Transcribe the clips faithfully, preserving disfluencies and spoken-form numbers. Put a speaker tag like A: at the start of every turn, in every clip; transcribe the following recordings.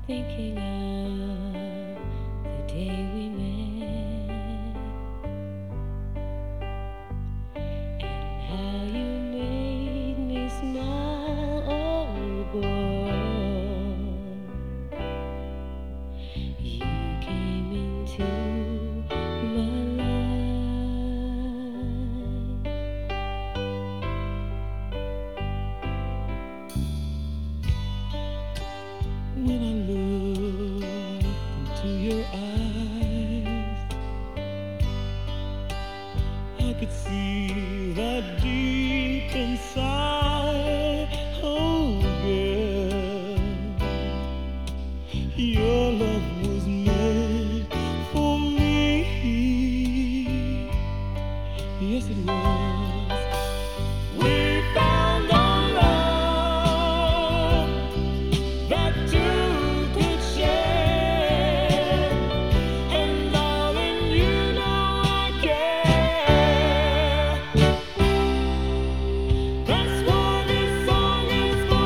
A: Thinking of the day we met and how you made me smile, oh boy. You came into my life. When I look into your eyes, I could see that deep inside. Oh, girl, your love was made for me. Yes, it was. We found a love that two could share, and darling, you know I care. That's why this song is for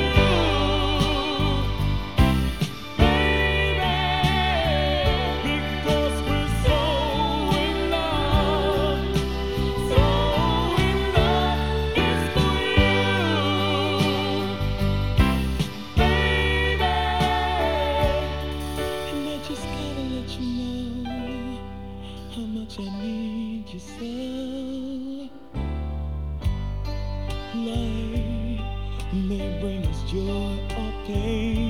A: you, baby, because we're so in love, so in love. It's for you, baby. And I just gotta let you know how much I need you so. Life may bring us joy or pain,